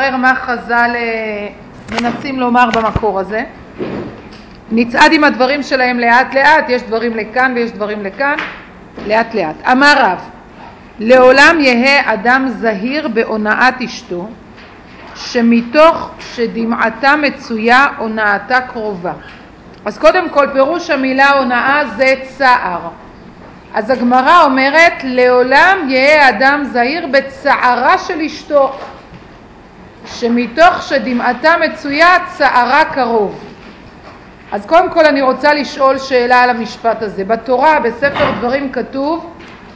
נברר מה חז"ל מנסים לומר במקור הזה. נצעד עם הדברים שלהם לאט לאט, יש דברים לכאן ויש דברים לכאן, לאט לאט. אמר רב, לעולם יהא אדם זהיר בהונאת אשתו, שמתוך שדמעתה מצויה הונאתה קרובה. אז קודם כל פירוש המילה הונאה זה צער. אז הגמרא אומרת לעולם יהא אדם זהיר בצערה של אשתו, שמתוך שדמעתה מצויה צערה קרוב. אז קודם כל אני רוצה לשאול שאלה על המשפט הזה. בתורה בספר דברים כתוב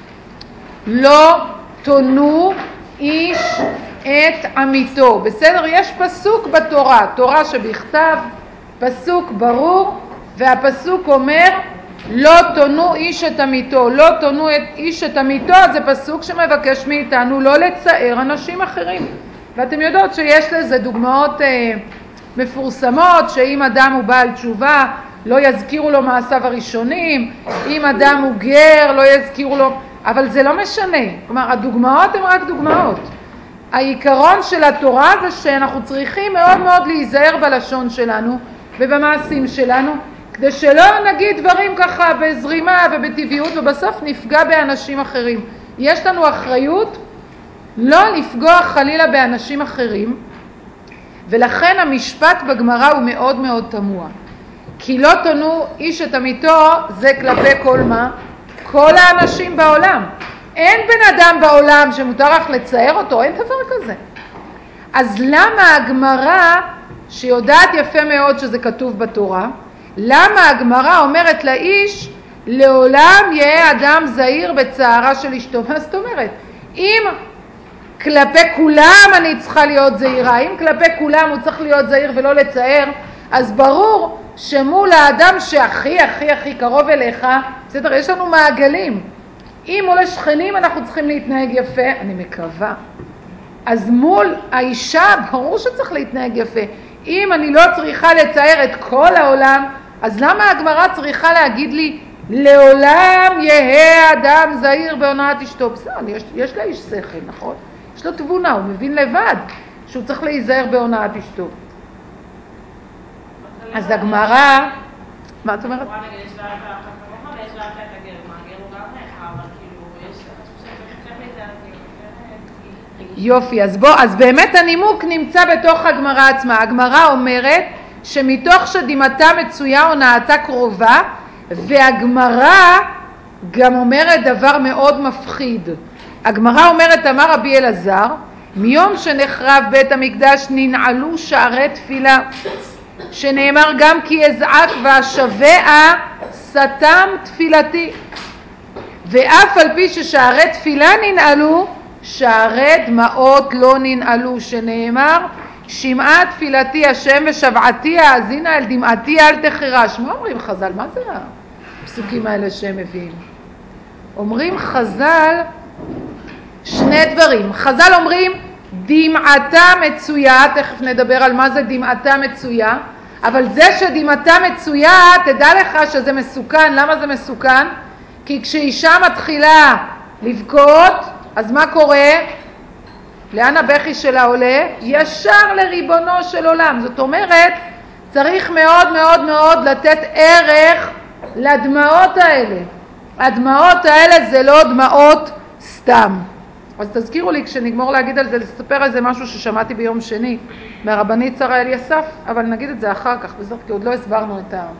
לא תונו איש את עמיתו. בסדר? יש פסוק בתורה, תורה שבכתב, פסוק ברור, והפסוק אומר לא תונו איש את עמיתו. לא תונו איש את עמיתו זה פסוק שמבקש מאיתנו לא לצער אנשים אחרים. ואתם יודעות שיש לזה דוגמאות מפורסמות, שאם אדם הוא בעל תשובה לא יזכירו לו מעשיו הראשונים, אם אדם הוא גר לא יזכירו לו, אבל זה לא משנה. כלומר הדוגמאות הן רק דוגמאות. העיקרון של התורה זה שאנחנו צריכים מאוד מאוד להיזהר בלשון שלנו ובמעשים שלנו, כדי שלא נגיד דברים ככה בזרימה ובטבעיות ובסוף נפגע באנשים אחרים. יש לנו אחריות לא לפגוע חלילה באנשים אחרים, ולכן המשפט בגמרא הוא מאוד מאוד תמוה. כי לא תונו איש את עמיתו זה כלפי כל מה? כל האנשים בעולם. אין בן אדם בעולם שמותר רק לצייר אותו, אין דבר כזה. אז למה הגמרא, שיודעת יפה מאוד שזה כתוב בתורה, למה הגמרא אומרת לאיש לעולם יהיה אדם זהיר בצערה של אשתו? מה זאת אומרת? אם כלפי כולם אני צריכה להיות זהירה, אם כלפי כולם הוא צריך להיות זהיר ולא לצער, אז ברור שמול האדם שהכי הכי הכי קרוב אליך, בסדר, יש לנו מעגלים. אם מול השכנים אנחנו צריכים להתנהג יפה, אני מקווה. אז מול האישה ברור שצריך להתנהג יפה. אם אני לא צריכה לצייר את כל העולם, אז למה הגמרא צריכה להגיד לי לעולם יהא אדם זהיר בהונאת אשתו? בסדר, יש לאיש שכל, נכון? יש לו תבונה, הוא מבין לבד שהוא צריך להיזהר בהונאת אשתו. אז הגמרא, מה את אומרת? יש לה את החכמוכה ויש לה את הגר, מה הגר הוא גם אבל כאילו יש יופי, אז באמת הנימוק נמצא בתוך הגמרא עצמה. הגמרא אומרת שמתוך שדמעתה מצויה הונאתה קרובה, והגמרא גם אומרת דבר מאוד מפחיד. הגמרא אומרת, אמר רבי אלעזר, מיום שנחרב בית המקדש ננעלו שערי תפילה, שנאמר גם כי אזעק ואשבע סתם תפילתי. ואף על פי ששערי תפילה ננעלו, שערי דמעות לא ננעלו, שנאמר שמעה תפילתי השם ושבעתי האזינה אל דמעתי אל תחרש. מה אומרים חז"ל? מה זה הפסוקים האלה שהם מביאים? אומרים חז"ל שני דברים. חז"ל אומרים דמעתה מצויה, תכף נדבר על מה זה דמעתה מצויה, אבל זה שדמעתה מצויה, תדע לך שזה מסוכן. למה זה מסוכן? כי כשאישה מתחילה לבכות, אז מה קורה? לאן הבכי שלה עולה? ישר לריבונו של עולם. זאת אומרת, צריך מאוד מאוד מאוד לתת ערך לדמעות האלה. הדמעות האלה זה לא דמעות סתם. אז תזכירו לי כשנגמור להגיד על זה, לספר על זה משהו ששמעתי ביום שני מהרבנית שרה אליסף, אבל נגיד את זה אחר כך, כי עוד לא הסברנו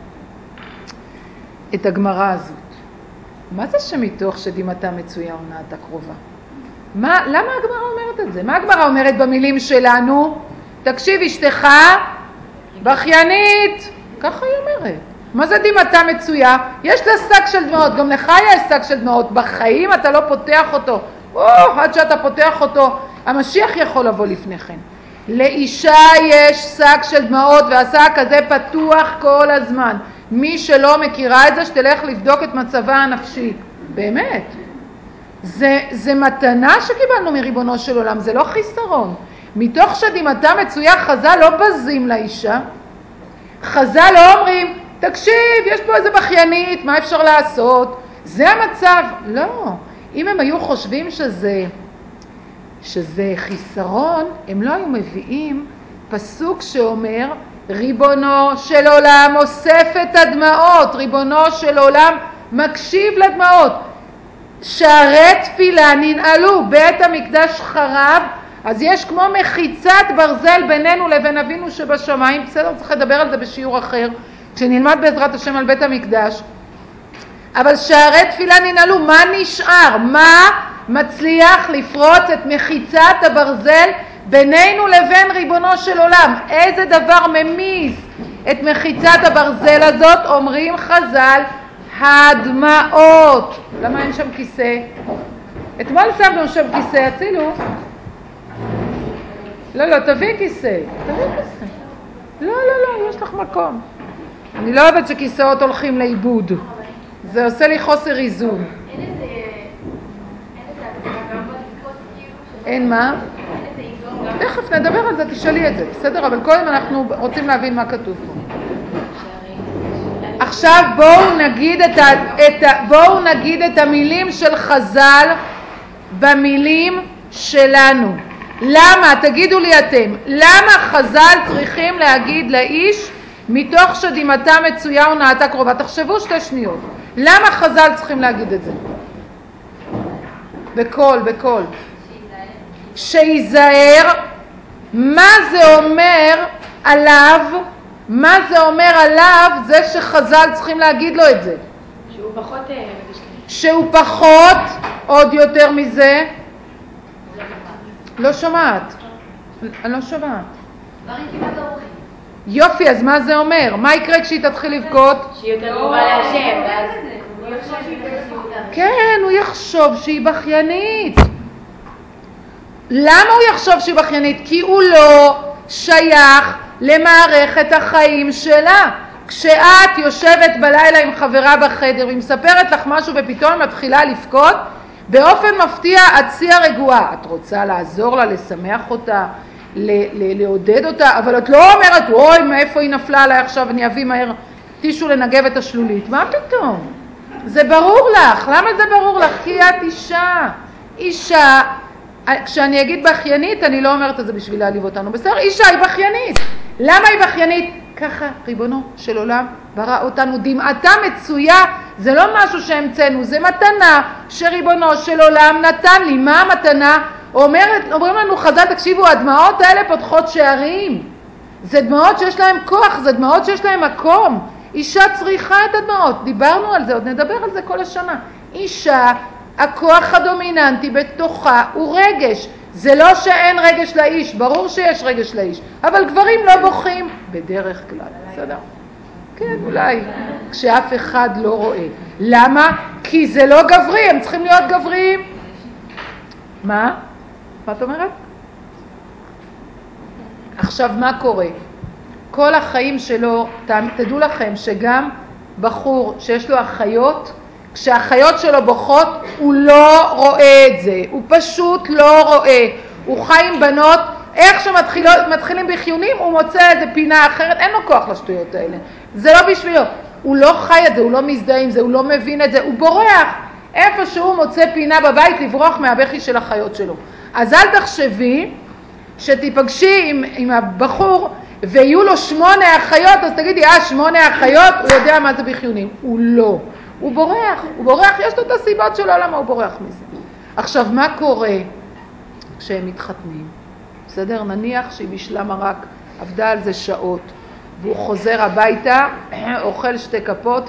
את הגמרא הזאת. מה זה שמתוך שדמעתה מצויה הונאתה קרובה? למה הגמרא אומרת את זה? מה הגמרא אומרת במילים שלנו? תקשיב, אשתך בכיינית, ככה היא אומרת. מה זה דמעתה מצויה? יש לה שק של דמעות, גם לך יש שק של דמעות. בחיים אתה לא פותח אותו. עד שאתה פותח אותו, המשיח יכול לבוא לפני כן. לאישה יש שק של דמעות, והשק הזה פתוח כל הזמן. מי שלא מכירה את זה, שתלך לבדוק את מצבה הנפשי. באמת. זה מתנה שקיבלנו מריבונו של עולם, זה לא חיסרון. מתוך שדמעתה מצויה, חז"ל לא בזים לאישה. חז"ל לא אומרים, תקשיב, יש פה איזה בכיינית, מה אפשר לעשות? זה המצב. לא. אם הם היו חושבים שזה שזה חיסרון, הם לא היו מביאים פסוק שאומר, ריבונו של עולם אוסף את הדמעות, ריבונו של עולם מקשיב לדמעות. שערי תפילה ננעלו, בית המקדש חרב, אז יש כמו מחיצת ברזל בינינו לבין אבינו שבשמיים, בסדר, צריך לדבר על זה בשיעור אחר, כשנלמד בעזרת השם על בית המקדש. אבל שערי תפילה ננעלו, מה נשאר? מה מצליח לפרוץ את מחיצת הברזל בינינו לבין ריבונו של עולם? איזה דבר ממיס את מחיצת הברזל הזאת? אומרים חז"ל, הדמעות. למה אין שם כיסא? אתמול שמנו שם כיסא, הצילו. לא, תביא כיסא. לא, יש לך מקום. אני לא אוהבת שכיסאות הולכים לאיבוד. זה עושה לי חוסר איזון. אין מה? תכף נדבר על זה, תשאלי את זה, בסדר? אבל קודם אנחנו רוצים להבין מה כתוב פה. עכשיו בואו נגיד את המילים של חז"ל במילים שלנו. למה? תגידו לי אתם. למה חז"ל צריכים להגיד לאיש מתוך שדמעתה מצויה ונעתה קרובה? תחשבו 2 שניות. למה חז"ל צריכים להגיד את זה? בקול. שיזהר. מה זה אומר עליו? מה זה אומר עליו זה שחז"ל צריכים להגיד לו את זה? שהוא פחות, עוד יותר מזה. לא שומעת. אני לא שומעת. יופי, אז מה זה אומר? מה יקרה כשהיא תתחיל לבכות? שהיא יותר קרובה להשם, ואז כן, הוא יחשוב שהיא בכיינית. למה הוא יחשוב שהיא בכיינית? כי הוא לא שייך למערכת החיים שלה. כשאת יושבת בלילה עם חברה בחדר והיא מספרת לך משהו ופתאום מתחילה לבכות, באופן מפתיע את שיא הרגועה. את רוצה לעזור לה, לשמח אותה, לעודד אותה, אבל את לא אומרת, אוי, מאיפה היא נפלה עליי עכשיו, אני אביא מהר טישו לנגב את השלולית. מה פתאום? זה ברור לך. למה זה ברור לך? כי את אישה. כשאני אגיד בכיינית, אני לא אומרת את זה בשביל להעליב אותנו. בסדר, אישה היא בכיינית. למה היא בכיינית? ככה ריבונו של עולם ברא אותנו. דמעתה מצויה, זה לא משהו שהמצאנו, זה מתנה שריבונו של עולם נתן לי. מה המתנה? אומרים לנו חז"ל, תקשיבו, הדמעות האלה פותחות שערים. זה דמעות שיש להם כוח, זה דמעות שיש להם מקום. אישה צריכה את הדמעות, דיברנו על זה, עוד נדבר על זה כל השנה. אישה, הכוח הדומיננטי בתוכה הוא רגש. זה לא שאין רגש לאיש, ברור שיש רגש לאיש, אבל גברים לא בוכים בדרך כלל, בסדר? כן, אולי, כשאף אחד לא רואה. למה? כי זה לא גברי, הם צריכים להיות גבריים. מה? מה את אומרת? עכשיו, מה קורה? כל החיים שלו, תדעו לכם שגם בחור שיש לו אחיות, כשהאחיות שלו בוכות, הוא לא רואה את זה. הוא פשוט לא רואה. הוא חי עם בנות, איך שמתחילים בחיונים, הוא מוצא איזה פינה אחרת, אין לו כוח לשטויות האלה. זה לא בשבילו. הוא לא חי את זה, הוא לא מזדהה עם זה, הוא לא מבין את זה, הוא בורח. איפה שהוא מוצא פינה בבית לברוח מהבכי של החיות שלו. אז אל תחשבי שתיפגשי עם הבחור ויהיו לו 8 אחיות, אז תגידי, 8 אחיות, הוא יודע מה זה בחיונים. הוא לא. הוא בורח, יש לו את הסיבות שלו למה הוא בורח מזה. עכשיו, מה קורה כשהם מתחתנים? בסדר? נניח שהיא בישלה מרק, עבדה על זה שעות, והוא חוזר הביתה, אוכל 2 כפות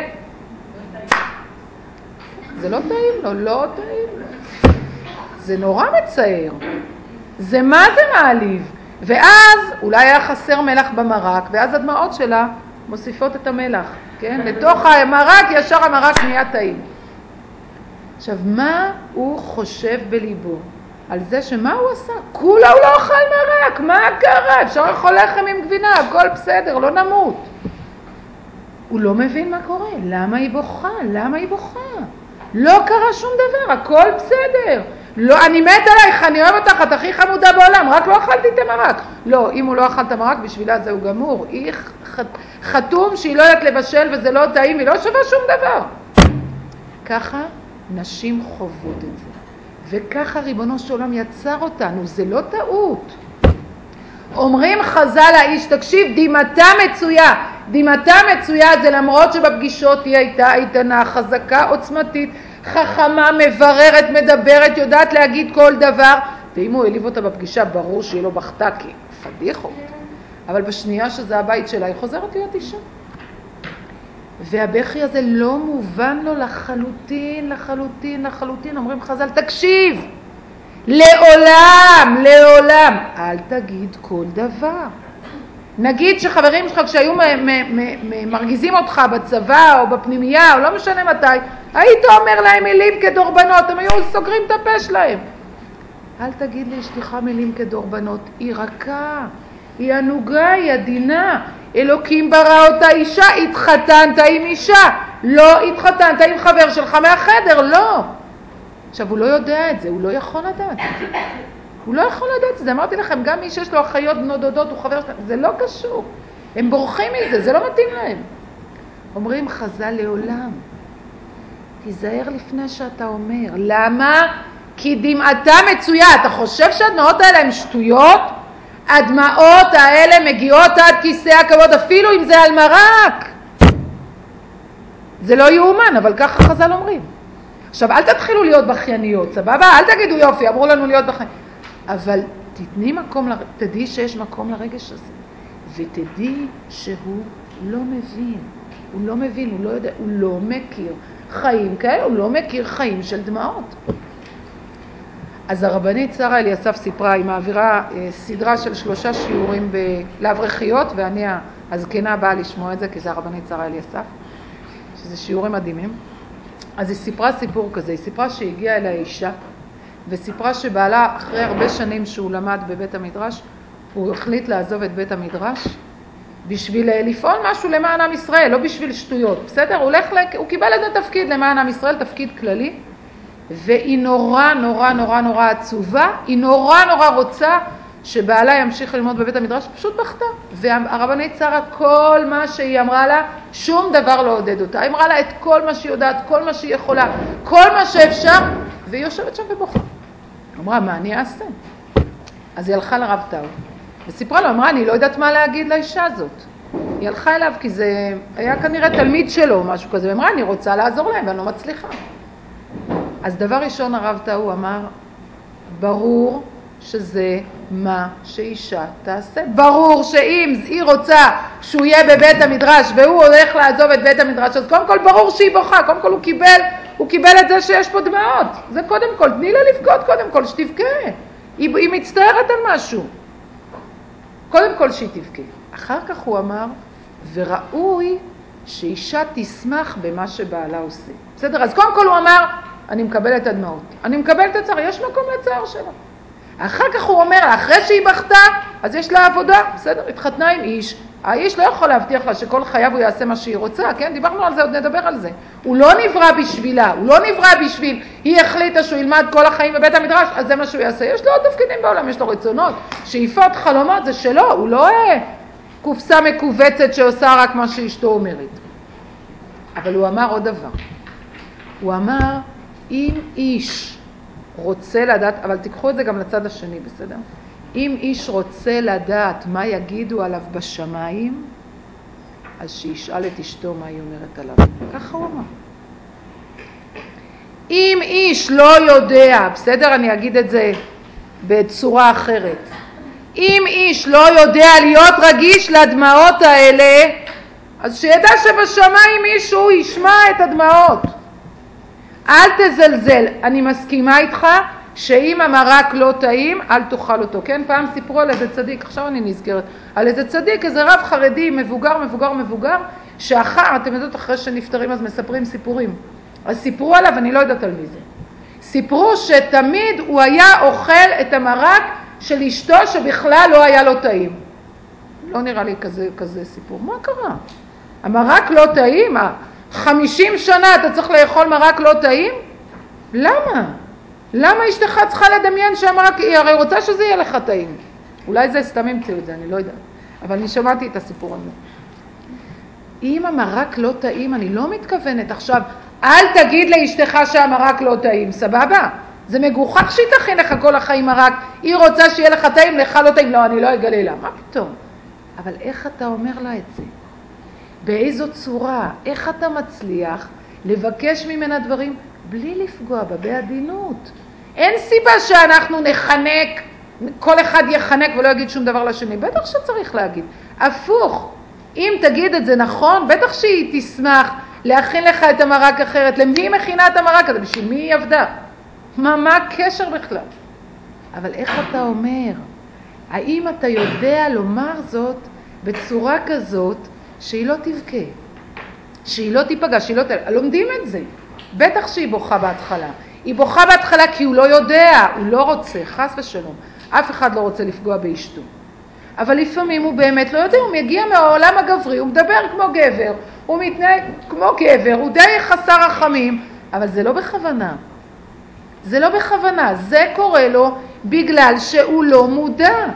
זה לא טעים לו, לא טעים לו. זה נורא מצער. זה מה זה מעליב. ואז אולי היה חסר מלח במרק, ואז הדמעות שלה מוסיפות את המלח, כן? לתוך המרק, ישר המרק נהיה טעים. עכשיו, מה הוא חושב בליבו? על זה שמה הוא עשה? כולה הוא לא אוכל מרק, מה קרה? אפשר לאכול לחם עם גבינה, הכל בסדר, לא נמות. הוא לא מבין מה קורה. למה היא בוכה? לא קרה שום דבר, הכל בסדר. לא, אני מת עלייך, אני אוהב אותך, את הכי חמודה בעולם, רק לא אכלתי את המרק. לא, אם הוא לא אכל את המרק, בשבילה זהו גמור. היא חתום שהיא לא יודעת לבשל וזה לא טעים, היא לא שווה שום דבר. ככה נשים חוות את זה. וככה ריבונו של עולם יצר אותנו, זה לא טעות. אומרים חז"ל האיש, תקשיב, דימתה מצויה. דימתה מצויה זה למרות שבפגישות היא הייתה איתנה, חזקה, עוצמתית, חכמה, מבררת, מדברת, יודעת להגיד כל דבר. ואם הוא העליב אותה בפגישה, ברור שהיא לא בכתה, כי פדיחות. אבל בשנייה שזה הבית שלה, היא חוזרת להיות אישה. והבכי הזה לא מובן לו לחלוטין, לחלוטין, לחלוטין. אומרים חז"ל, תקשיב, לעולם, לעולם, אל תגיד כל דבר. נגיד שחברים שלך כשהיו מרגיזים אותך בצבא או בפנימייה או לא משנה מתי, היית אומר להם מילים כדורבנות, הם היו סוגרים את הפה שלהם. אל תגיד לאשתך מילים כדורבנות, היא רכה, היא ענוגה, היא עדינה. אלוקים ברא אותה אישה, התחתנת עם אישה, לא התחתנת עם חבר שלך מהחדר, לא. עכשיו הוא לא יודע את זה, הוא לא יכול לדעת את זה. הוא לא יכול לדעת את זה, אמרתי לכם, גם מי שיש לו אחיות בנות דודות הוא חבר שלהם, זה לא קשור. הם בורחים מזה, זה לא מתאים להם. אומרים חז"ל לעולם, תיזהר לפני שאתה אומר. למה? כי דמעתה מצויה. אתה חושב שהדמעות האלה הן שטויות? הדמעות האלה מגיעות עד כיסא הכבוד, אפילו אם זה על מרק. זה לא יאומן, אבל ככה חז"ל אומרים. עכשיו, אל תתחילו להיות בכייניות, סבבה? אל תגידו יופי, אמרו לנו להיות בכייניות. אבל תתני מקום, תדעי שיש מקום לרגש הזה. ותדעי שהוא לא מבין. הוא לא מבין, הוא לא יודע, הוא לא מכיר חיים כאלה, הוא לא מכיר חיים של דמעות. אז הרבנית שרה אליסף סיפרה, היא מעבירה סדרה של 3 שיעורים לאברכיות, ואני הזקנה באה לשמוע את זה, כי זה הרבנית שרה אליסף, שזה שיעורים מדהימים. אז היא סיפרה סיפור כזה, היא סיפרה שהגיעה אליה אישה, וסיפרה שבעלה אחרי הרבה שנים שהוא למד בבית המדרש, הוא החליט לעזוב את בית המדרש, בשביל לפעול משהו למען עם ישראל, לא בשביל שטויות, בסדר? הוא קיבל את התפקיד למען עם ישראל, תפקיד כללי, והיא נורא נורא נורא נורא עצובה, היא נורא נורא רוצה שבעלה ימשיך ללמוד בבית המדרש, פשוט בכתה. והרבנית שרה, כל מה שהיא אמרה לה, שום דבר לא עודד אותה. היא אמרה לה את כל מה שהיא יודעת, כל מה שהיא יכולה, כל מה שאפשר, והיא יושבת שם ובוכה. אמרה, מה אני אעשה? אז היא הלכה לרב טאו, וסיפרה לו, אמרה, אני לא יודעת מה להגיד לאישה הזאת. היא הלכה אליו, כי זה היה כנראה תלמיד שלו, משהו כזה, ואמרה, אני רוצה לעזור להם, ואני לא מצליחה. אז דבר ראשון הרב טאו אמר, ברור שזה מה שאישה תעשה. ברור שאם היא רוצה שהוא יהיה בבית המדרש והוא הולך לעזוב את בית המדרש, אז קודם כל ברור שהיא בוכה, קודם כל הוא קיבל את זה שיש פה דמעות. זה קודם כל, תני לה לבכות קודם כל, שתבכה. היא מצטערת על משהו. קודם כל שהיא תבכה. אחר כך הוא אמר, וראוי שאישה תשמח במה שבעלה עושה. בסדר? אז קודם כל הוא אמר, אני מקבל את הדמעות. אני מקבל את הצער, יש מקום לצער שלה. אחר כך הוא אומר לה, אחרי שהיא בכתה, אז יש לה עבודה, בסדר? התחתנה עם איש. האיש לא יכול להבטיח לה שכל חייו הוא יעשה מה שהיא רוצה, כן? דיברנו על זה, עוד נדבר על זה. הוא לא נברא בשבילה, הוא לא נברא בשביל, היא החליטה שהוא ילמד כל החיים בבית המדרש, אז זה מה שהוא יעשה. יש לו עוד תפקידים בעולם, יש לו רצונות, שאיפות, חלומות, זה שלו, הוא לא קופסה מקובצת שעושה רק מה שאשתו אומרת. אבל הוא אמר עוד דבר. הוא אמר, אם איש רוצה לדעת, אבל תיקחו את זה גם לצד השני, בסדר? אם איש רוצה לדעת מה יגידו עליו בשמיים, אז שישאל את אשתו מה היא אומרת עליו. ככה הוא אמר. אם איש לא יודע, בסדר? אני אגיד את זה בצורה אחרת. אם איש לא יודע להיות רגיש לדמעות האלה, אז שידע שבשמיים מישהו ישמע את הדמעות. אל תזלזל. אני מסכימה איתך שאם המרק לא טעים, אל תאכל אותו. כן? פעם סיפרו על איזה צדיק, עכשיו אני נזכרת, על איזה צדיק, איזה רב חרדי, מבוגר, שאחר, אתם יודעות, אחרי שנפטרים אז מספרים סיפורים. אז סיפרו עליו, אני לא יודעת על מי זה. סיפרו שתמיד הוא היה אוכל את המרק של אשתו שבכלל לא היה לו טעים. לא נראה לי כזה סיפור. מה קרה? המרק לא טעים? 50 שנה אתה צריך לאכול מרק לא טעים? למה? למה אשתך צריכה לדמיין שהמרק, היא הרי רוצה שזה יהיה לך טעים. אולי זה סתם המציאו את זה, אני לא יודעת. אבל אני שמעתי את הסיפור הזה. אם המרק לא טעים, אני לא מתכוונת עכשיו, אל תגיד לאשתך שהמרק לא טעים, סבבה? זה מגוחך שהיא תכין לך כל החיים מרק, היא רוצה שיהיה לך טעים, לך לא טעים, לא, אני לא אגלה לה, מה פתאום? אבל איך אתה אומר לה את זה? באיזו צורה? איך אתה מצליח לבקש ממנה דברים בלי לפגוע בה, בעדינות? אין סיבה שאנחנו נחנק, כל אחד יחנק ולא יגיד שום דבר לשני, בטח שצריך להגיד. הפוך, אם תגיד את זה נכון, בטח שהיא תשמח להכין לך את המרק אחרת. למי היא מכינה את המרק הזה? בשביל מי היא עבדה? מה הקשר בכלל? אבל איך אתה אומר? האם אתה יודע לומר זאת בצורה כזאת שהיא לא תבכה, שהיא לא תיפגע, שהיא לא לומדים את זה. בטח שהיא בוכה בהתחלה. היא בוכה בהתחלה כי הוא לא יודע, הוא לא רוצה, חס ושלום. אף אחד לא רוצה לפגוע באשתו. אבל לפעמים הוא באמת לא יודע, הוא מגיע מהעולם הגברי, הוא מדבר כמו גבר, הוא מתנהג כמו גבר, הוא די חסר רחמים, אבל זה לא בכוונה. זה לא בכוונה, זה קורה לו בגלל שהוא לא מודע.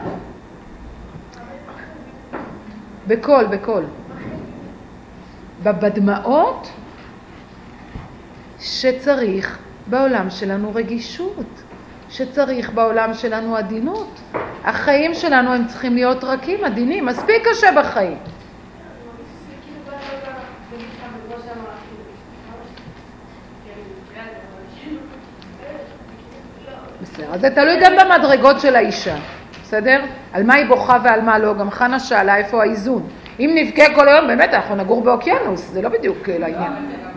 בכל. בדמעות שצריך בעולם שלנו רגישות, שצריך בעולם שלנו עדינות. החיים שלנו הם צריכים להיות רכים, עדינים, מספיק קשה בחיים. בסדר, אז זה תלוי גם במדרגות של האישה, בסדר? על מה היא בוכה ועל מה לא, גם חנה שאלה איפה האיזון. אם נבכה כל היום, באמת אנחנו נגור באוקיינוס, זה לא בדיוק לעניין.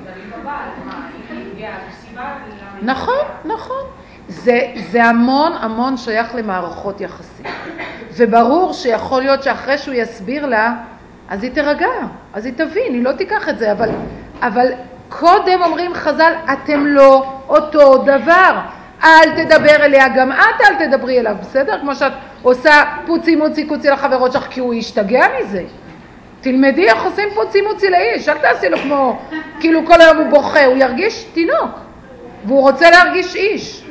נכון. זה המון שייך למערכות יחסים. וברור שיכול להיות שאחרי שהוא יסביר לה, אז היא תרגע, אז היא תבין, היא לא תיקח את זה, אבל קודם אומרים חז"ל, אתם לא אותו דבר. אל תדבר אליה, גם את אל תדברי אליו, בסדר? כמו שאת עושה פוצי מוצי קוצי לחברות שלך, כי הוא ישתגע מזה. תלמדי איך עושים פוצי מוצי לאיש, אל תעשי לו כמו, כאילו כל היום הוא בוכה, הוא ירגיש תינוק, והוא רוצה להרגיש איש.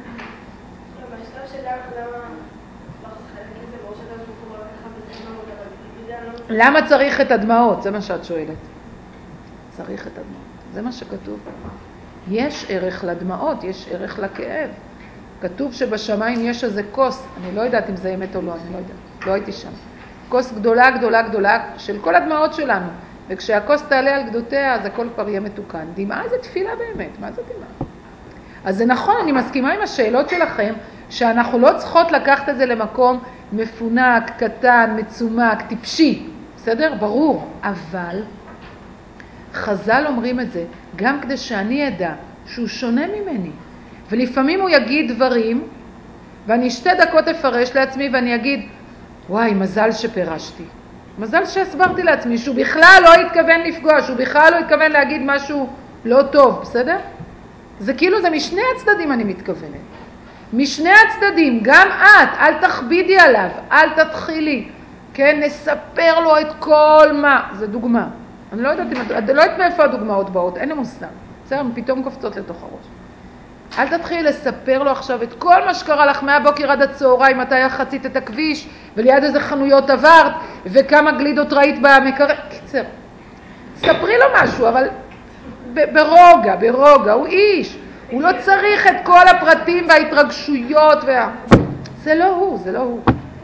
למה צריך את הדמעות? זה מה שאת שואלת. צריך את הדמעות, זה מה שכתוב. יש ערך לדמעות, יש ערך לכאב. כתוב שבשמיים יש איזה כוס, אני לא יודעת אם זה אמת או לא, אני לא יודעת, לא הייתי שם. כוס גדולה של כל הדמעות שלנו, וכשהכוס תעלה על גדותיה, אז הכל כבר יהיה מתוקן. דמעה זה תפילה באמת, מה זה דמעה? אז זה נכון, אני מסכימה עם השאלות שלכם, שאנחנו לא צריכות לקחת את זה למקום מפונק, קטן, מצומק, טיפשי, בסדר? ברור, אבל חז"ל אומרים את זה, גם כדי שאני אדע שהוא שונה ממני. ולפעמים הוא יגיד דברים, ואני 2 דקות אפרש לעצמי ואני אגיד, וואי, מזל שפרשתי. מזל שהסברתי לעצמי שהוא בכלל לא התכוון לפגוע, שהוא בכלל לא התכוון להגיד משהו לא טוב, בסדר? זה כאילו, זה משני הצדדים אני מתכוונת. משני הצדדים, גם את, אל תכבידי עליו, אל תתחילי. כן, נספר לו את כל מה. זה דוגמה. אני לא יודעת מאיפה הדוגמאות באות, אין לי מושג. בסדר, פתאום קופצות לתוך הראש. אל תתחילי לספר לו עכשיו את כל מה שקרה לך מהבוקר עד הצהריים, מתי חצית את הכביש, וליד איזה חנויות עברת, וכמה גלידות ראית במקרר. קיצר, ספרי לו משהו, אבל ברוגע, הוא איש. הוא לא צריך את כל הפרטים וההתרגשויות זה לא הוא.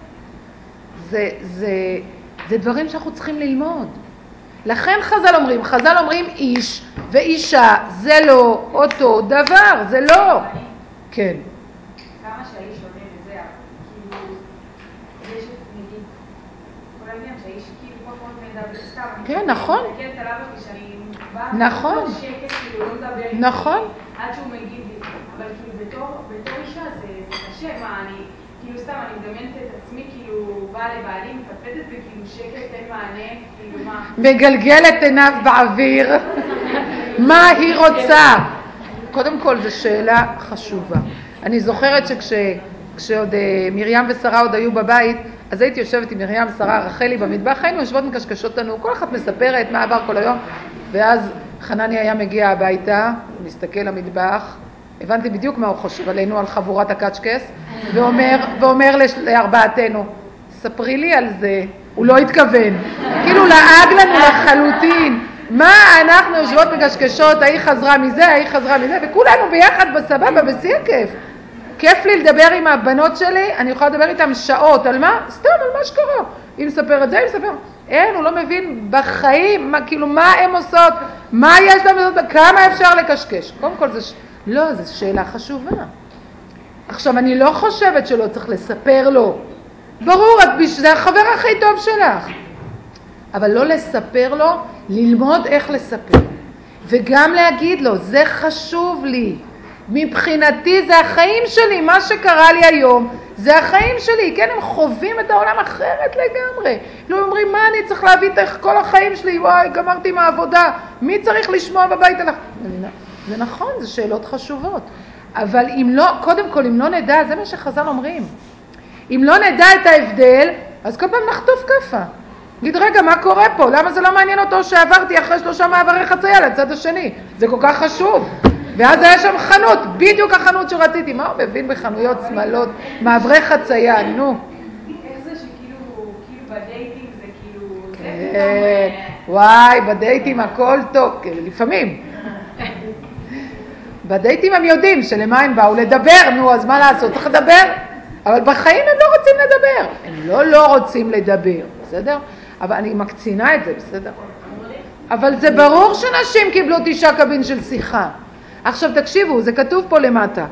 זה דברים שאנחנו צריכים ללמוד. לכן חז"ל אומרים איש ואישה, זה לא אותו דבר, זה לא. כן. כמה שהאיש עונה לזה, כאילו, יש נגיד, כל העניין שהאיש כאילו פחות מדבר סתם. כן, נכון. אני מסתכלת עליו כשאני באה, נכון. שקט, כאילו לא מדבר איתי, נכון. עד שהוא מגיד לי, אבל כאילו בתור אישה זה קשה, מה אני, כאילו סתם אני מדמיינת את עצמי, כאילו באה לבעלי, מטפטת וכאילו שקט, אין מענה, כאילו מה? מגלגלת עיניו באוויר, מה היא רוצה? קודם כל זו שאלה חשובה. אני זוכרת שכשעוד מרים ושרה עוד היו בבית, אז הייתי יושבת עם מרים, שרה, רחלי במטבח, היינו יושבות מקשקשות לנו, כל אחת מספרת מה עבר כל היום, ואז חנני היה מגיע הביתה, מסתכל למטבח, הבנתי בדיוק מה הוא חושב עלינו, על חבורת הקצ'קס, ואומר לארבעתנו, ספרי לי על זה, הוא לא התכוון, כאילו לעג לנו לחלוטין, מה אנחנו יושבות מקשקשות, ההיא חזרה מזה, וכולנו ביחד בסבבה, בשיא הכיף. כיף לי לדבר עם הבנות שלי, אני יכולה לדבר איתן שעות, על מה? סתם, על מה שקרה. היא מספרת זה, היא מספרת. אין, הוא לא מבין בחיים, כאילו מה הן עושות, מה יש להם לעשות, כמה אפשר לקשקש. קודם כל, לא, זו שאלה חשובה. עכשיו, אני לא חושבת שלא צריך לספר לו. ברור, זה החבר הכי טוב שלך. אבל לא לספר לו, ללמוד איך לספר. וגם להגיד לו, זה חשוב לי. מבחינתי זה החיים שלי, מה שקרה לי היום, זה החיים שלי. כן, הם חווים את העולם אחרת לגמרי. לא אומרים, מה אני צריך להביא איך כל החיים שלי, וואי, גמרתי מהעבודה, מי צריך לשמוע בבית עליך? זה נכון, זה שאלות חשובות. אבל אם לא, קודם כל, אם לא נדע, זה מה שחז"ל אומרים. אם לא נדע את ההבדל, אז כל פעם נחטוף כפה. נגיד, רגע, מה קורה פה? למה זה לא מעניין אותו שעברתי אחרי 3 מעברי חצייה לצד השני? זה כל כך חשוב. ואז היה שם חנות, בדיוק החנות שרציתי. מה הוא מבין בחנויות שמאלות, מעברי חצייה, נו. איך זה שכאילו בדייטים זה כאילו... וואי, בדייטים הכל טוב, לפעמים. בדייטים הם יודעים שלמה הם באו לדבר, נו, אז מה לעשות? צריך לדבר. אבל בחיים הם לא רוצים לדבר. הם לא רוצים לדבר, בסדר? אבל אני מקצינה את זה, בסדר? אבל זה ברור שנשים קיבלו 9 קבין של שיחה. עכשיו תקשיבו, זה כתוב פה למטה,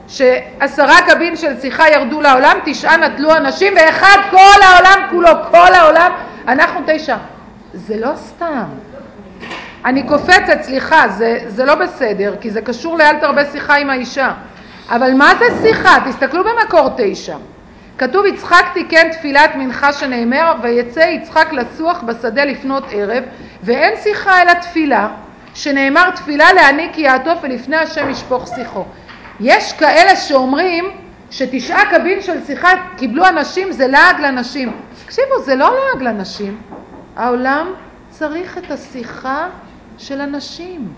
ש10 קבין של שיחה ירדו לעולם, 9 נטלו אנשים, ואחד כל העולם כולו, כל העולם, אנחנו 9. זה לא סתם. אני קופצת, סליחה, זה לא בסדר, כי זה קשור לאל תרבה שיחה עם האישה. אבל מה זה שיחה? תסתכלו במקור 9. כתוב יצחק תיקן תפילת מנחה שנאמר, ויצא יצחק לסוח בשדה לפנות ערב, ואין שיחה אלא תפילה, שנאמר תפילה להעניק יעטוף ולפני השם ישפוך שיחו. יש כאלה שאומרים ש9 קבין של שיחה קיבלו אנשים, זה לעג לנשים. תקשיבו, זה לא לעג לנשים. העולם צריך את השיחה של הנשים.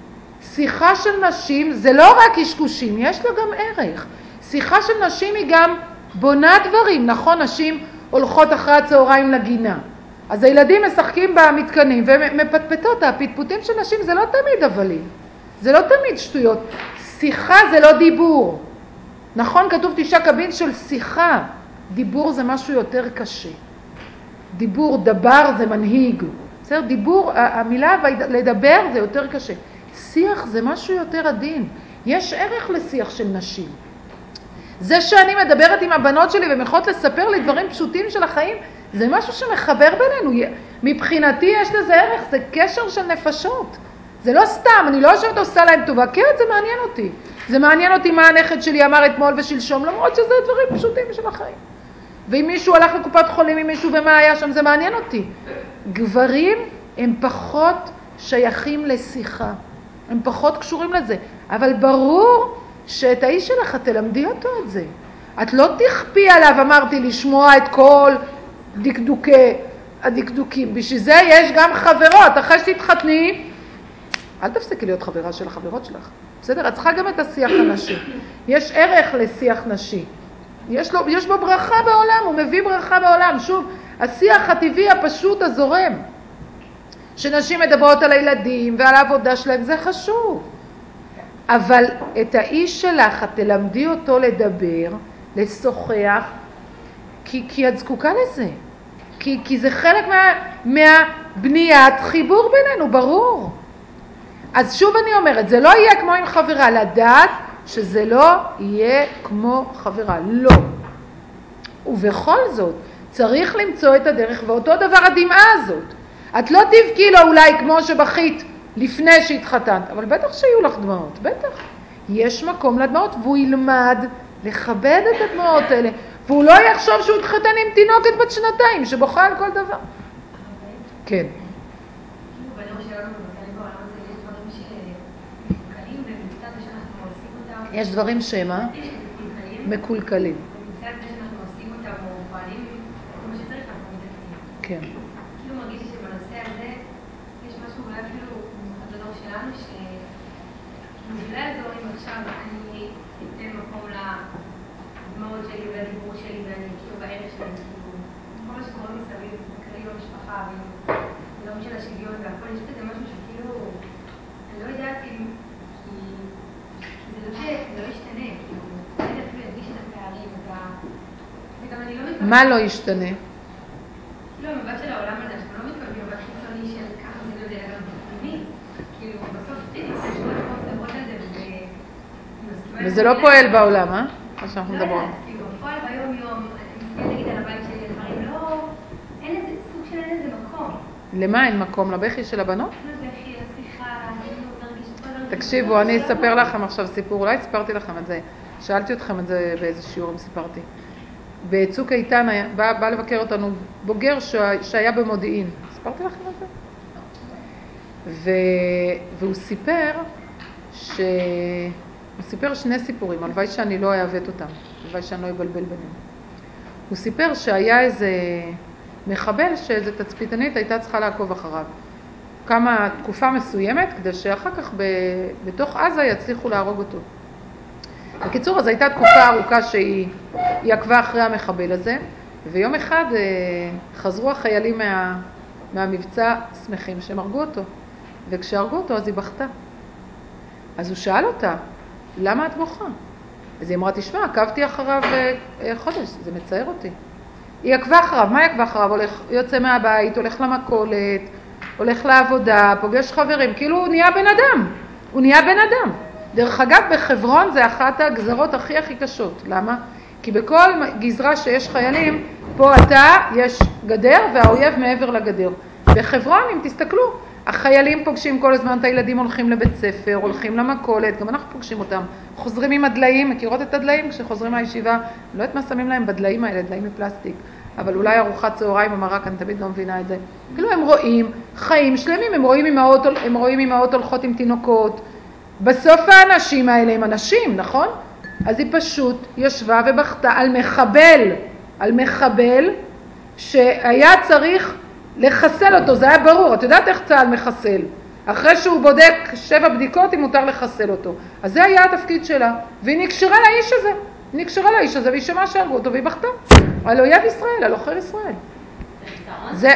שיחה של נשים זה לא רק קשקושים, יש לה גם ערך. שיחה של נשים היא גם בונה דברים, נכון? נשים הולכות אחרי הצהריים לגינה. אז הילדים משחקים במתקנים ומפטפטות, הפטפוטים של נשים זה לא תמיד הבלים. זה לא תמיד שטויות. שיחה זה לא דיבור. נכון, כתוב 9 קבין של שיחה. דיבור זה משהו יותר קשה. דיבור, דבר זה מנהיג. בסדר? דיבור, המילה לדבר זה יותר קשה. שיח זה משהו יותר עדין. יש ערך לשיח של נשים. זה שאני מדברת עם הבנות שלי והן יכולות לספר לי דברים פשוטים של החיים, זה משהו שמחבר בינינו. מבחינתי יש לזה ערך, זה קשר של נפשות. זה לא סתם, אני לא יושבת עושה להם טובה, כן, זה מעניין אותי. זה מעניין אותי מה הנכד שלי אמר אתמול ושלשום, למרות שזה דברים פשוטים של החיים. ואם מישהו הלך לקופת חולים עם מישהו ומה היה שם, זה מעניין אותי. גברים הם פחות שייכים לשיחה. הם פחות קשורים לזה. אבל ברור שאת האיש שלך תלמדי אותו את זה. את לא תכפי עליו, אמרתי, לשמוע את כל הדקדוקים. בשביל זה יש גם חברות. אחרי שתתחתני, אל תפסיקי להיות חברה של החברות שלך. בסדר? את צריכה גם את השיח הנשי. יש ערך לשיח נשי. יש בו ברכה בעולם, הוא מביא ברכה בעולם. שוב, השיח הטבעי הפשוט הזורם. שנשים מדברות על הילדים ועל העבודה שלהם, זה חשוב. אבל את האיש שלך, את תלמדי אותו לדבר, לשוחח, כי את זקוקה לזה. כי זה חלק מהבניית חיבור בינינו, ברור. אז שוב אני אומרת, זה לא יהיה כמו עם חברה, לדעת שזה לא יהיה כמו חברה, לא. ובכל זאת, צריך למצוא את הדרך, ואותו דבר הדמעה הזאת. את לא תבכי לו אולי כמו שבכית לפני שהתחתנת, אבל בטח שיהיו לך דמעות, בטח. יש מקום לדמעות, והוא ילמד לכבד את הדמעות האלה, והוא לא יחשוב שהוא התחתן עם תינוקת בת 2 שבוכה על כל דבר. כן. יש דברים שמה? מקולקלים. כן. כאילו מרגיש לי שבנושא הזה יש משהו אולי אפילו במיוחד בדור שלנו שבגלל האזורים עכשיו אני אתן מקום לדמעות שלי ולדיבור שלי ואני כאילו בערך שלי כאילו כל מה שקורה מסביב בכללי במשפחה ובדברים של השוויון והכל יש כזה משהו שכאילו אני לא יודעת אם כי זה לא ישתנה כאילו אין אפילו מה לא ישתנה? לא, מבט של העולם הזה, שאתה לא מתכוון מבט חיצוני של ככה זה יודע גם בפנימי. כאילו, בסוף יש כל כך מדברות על זה, וזה לא פועל בעולם, מה שאנחנו מדברים? לא יודעת, כאילו, בפועל ביום-יום, אני מסתכלת נגיד על הבית שלי, דברים לא... אין איזה סוג של אין איזה מקום. למה אין מקום? לבכי של הבנות? לבכי, לשיחה, להרגיש את כל זה. תקשיבו, אני אספר לכם עכשיו סיפור, אולי סיפרתי לכם את זה, שאלתי אתכם את זה באיזה שיעור אם סיפרתי. בצוק איתן בא לבקר אותנו בוגר שהיה במודיעין. סיפרתי לכם את זה? והוא סיפר הוא סיפר שני סיפורים, הלוואי שאני לא אעוות אותם, הלוואי שאני לא אבלבל ביניהם. הוא סיפר שהיה איזה מחבל שאיזה תצפיתנית הייתה צריכה לעקוב אחריו. כמה תקופה מסוימת, כדי שאחר כך בתוך עזה יצליחו להרוג אותו. בקיצור, אז הייתה תקופה ארוכה שהיא עקבה אחרי המחבל הזה, ויום אחד חזרו החיילים מהמבצע שמחים שהם הרגו אותו. וכשהרגו אותו אז היא בכתה. אז הוא שאל אותה, למה את בוכה? אז היא אמרה, תשמע, עקבתי אחריו חודש, זה מצער אותי. היא עקבה אחריו, מה היא עקבה אחריו? יוצא מהבית, הולך למכולת, הולך לעבודה, פוגש חברים, כאילו הוא נהיה בן אדם. הוא נהיה בן אדם. דרך אגב, בחברון זה אחת הגזרות הכי קשות. למה? כי בכל גזרה שיש חיילים, פה יש גדר והאויב מעבר לגדר. בחברון, אם תסתכלו, החיילים פוגשים כל הזמן את הילדים, הולכים לבית ספר, הולכים למכולת, גם אנחנו פוגשים אותם. חוזרים עם הדליים, מכירות את הדליים? כשחוזרים מהישיבה, לא יודעת מה שמים להם בדליים האלה, דליים מפלסטיק. אבל אולי ארוחת צהריים המרק, אני תמיד לא מבינה את זה. כאילו הם רואים חיים שלמים, הם רואים אמהות הולכות עם תינוקות. בסוף האנשים האלה הם אנשים, נכון? אז היא פשוט ישבה ובכתה על מחבל שהיה צריך לחסל אותו, זה היה ברור. את יודעת איך צה"ל מחסל? אחרי שהוא בודק 7 בדיקות, אם מותר לחסל אותו. אז זה היה התפקיד שלה, והיא נקשרה לאיש הזה, והיא שמעה שהרגו אותו, והיא בכתה. על אויב ישראל, על עוכר ישראל. זה...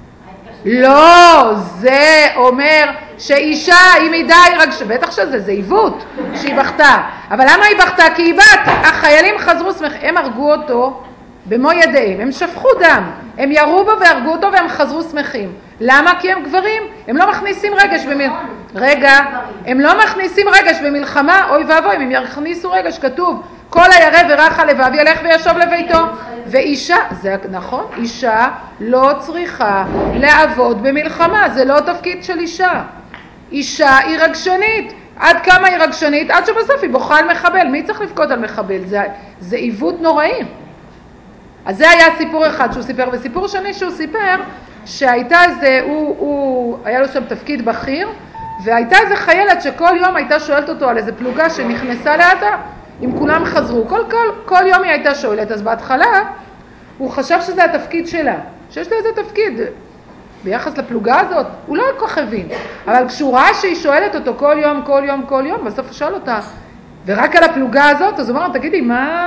לא, זה אומר שאישה, אם היא די, בטח זה עיוות שהיא בכתה. אבל למה היא בכתה? כי היא בת, החיילים חזרו שמחים, הם הרגו אותו במו ידיהם, הם שפכו דם, הם ירו בו והרגו אותו והם חזרו שמחים. למה? כי הם גברים, הם לא מכניסים רגש הם לא מכניסים רגש במלחמה, אוי ואבוי, אם הם יכניסו רגש, כתוב, כל הירא ורך הלבב ילך וישוב לביתו. ואישה, זה נכון, אישה לא צריכה לעבוד במלחמה, זה לא תפקיד של אישה. אישה היא רגשנית. עד כמה היא רגשנית? עד שבסוף היא בוכה על מחבל. מי צריך לבכות על מחבל? זה עיוות נוראי. אז זה היה סיפור אחד שהוא סיפר, וסיפור שני שהוא סיפר, שהייתה איזה, היה לו שם תפקיד בכיר, והייתה איזה חיילת שכל יום הייתה שואלת אותו על איזה פלוגה שנכנסה לאטה, אם כולם חזרו. כל יום היא הייתה שואלת, אז בהתחלה הוא חשב שזה התפקיד שלה, שיש לה איזה תפקיד ביחס לפלוגה הזאת, הוא לא כל כך הבין. אבל כשהוא ראה שהיא שואלת אותו כל יום, בסוף הוא שואל אותה, ורק על הפלוגה הזאת, אז הוא אמר, תגידי,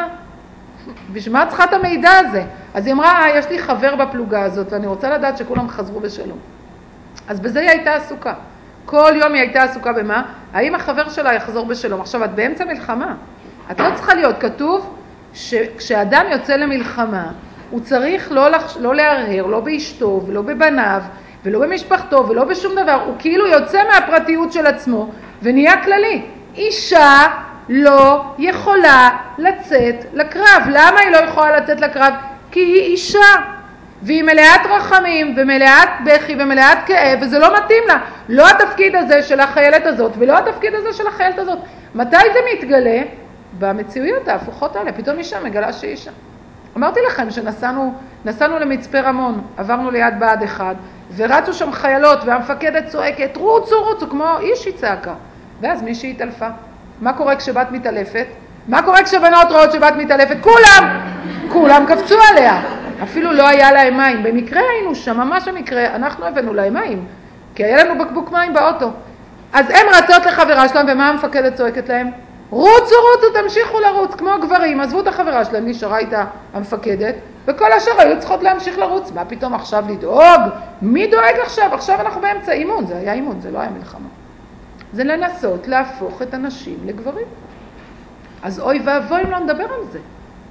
בשביל מה צריכה את המידע הזה? אז היא אמרה, יש לי חבר בפלוגה הזאת, ואני רוצה לדעת שכולם חזרו בשלום. אז בזה היא הייתה עסוקה. כל יום היא הייתה עסוקה במה? האם החבר שלה יחזור בשלום? עכשיו, את באמצע מלחמה. את לא צריכה להיות. כתוב שכשאדם יוצא למלחמה, הוא צריך לא להרהר, לא באשתו, ולא בבניו, ולא במשפחתו, ולא בשום דבר. הוא כאילו יוצא מהפרטיות של עצמו, ונהיה כללי. אישה לא יכולה לצאת לקרב. למה היא לא יכולה לצאת לקרב? כי היא אישה. והיא מלאת רחמים ומלאת בכי ומלאת כאב, וזה לא מתאים לה. לא התפקיד הזה של החיילת הזאת, ולא התפקיד הזה של החיילת הזאת. מתי זה מתגלה? במציאויות ההפוכות האלה. פתאום אישה מגלה שהיא אישה. אמרתי לכם שנסענו למצפה רמון, עברנו ליד בה"ד 1, ורצו שם חיילות, והמפקדת צועקת, רוצו, כמו איש היא צעקה. ואז מישהי התעלפה. מה קורה כשבת מתעלפת? מה קורה כשבנות רואות שבת מתעלפת? כולם קפצו עליה. אפילו לא היה להם מים. במקרה היינו שם, ממש במקרה, אנחנו הבאנו להם מים, כי היה לנו בקבוק מים באוטו. אז הם רצות לחברה שלהם, ומה המפקדת צועקת להם? רוצו, תמשיכו לרוץ, כמו הגברים. עזבו את החברה שלהם, נשארה איתה המפקדת, וכל השאר היו צריכות להמשיך לרוץ. מה פתאום עכשיו לדאוג? מי דואג עכשיו? עכשיו אנחנו באמצע אימון. זה היה אימון, זה לא היה מלחמה. זה לנסות להפוך את הנשים לגברים. אז אוי ואבוי אם לא נדבר על זה.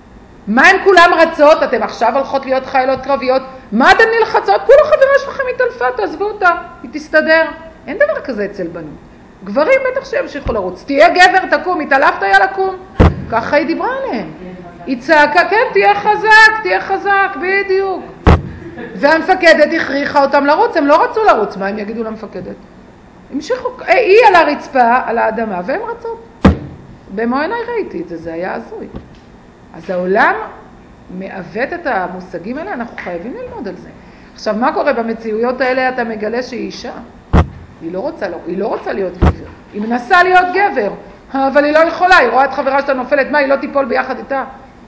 מה הן כולם רצות? אתם עכשיו הולכות להיות חיילות קרביות, מה אתן נלחצות? כולה חברה שלכם התעלפה, תעזבו אותה, היא תסתדר. אין דבר כזה אצל בנות. גברים בטח שימשיכו לרוץ. תהיה גבר, תקום, התעלפת היה לקום. ככה היא דיברה עליהם. היא צעקה, כן, תהיה חזק, בדיוק. והמפקדת הכריחה אותם לרוץ, הם לא רצו לרוץ, מה הם יגידו למפקדת? המשיכו, היא על הרצפה, על האדמה, והם רצות. במו עיניי ראיתי את זה, זה היה הזוי. אז העולם מעוות את המושגים האלה, אנחנו חייבים ללמוד על זה. עכשיו, מה קורה במציאויות האלה? אתה מגלה שהיא אישה. היא לא רוצה להיות גבר. היא מנסה להיות גבר, אבל היא לא יכולה, היא רואה את חברה שאתה נופלת, מה, היא לא תיפול ביחד איתה?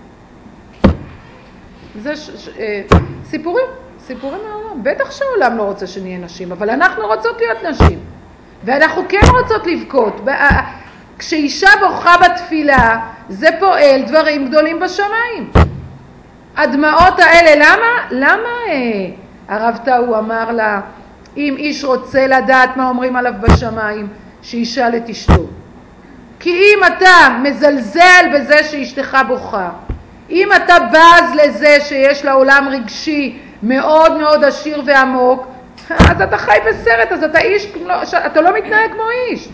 זה סיפורים מהעולם. בטח שהעולם לא רוצה שנהיה נשים, אבל אנחנו רוצות להיות נשים. ואנחנו כן רוצות לבכות. כשאישה בוכה בתפילה, זה פועל דברים גדולים בשמיים. הדמעות האלה, למה הרב טאו אמר לה, אם איש רוצה לדעת מה אומרים עליו בשמיים, שישאל את אשתו. כי אם אתה מזלזל בזה שאשתך בוכה, אם אתה בז לזה שיש לעולם רגשי מאוד מאוד עשיר ועמוק, אז אתה חי בסרט, אז אתה איש, אתה לא מתנהג כמו איש.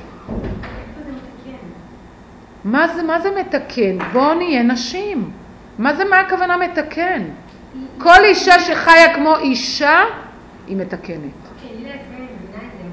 מה זה מתקן? בוא נהיה נשים. מה הכוונה מתקן? כל אישה שחיה כמו אישה, היא מתקנת. אוקיי, לי לעצמי אני מבינה את זה,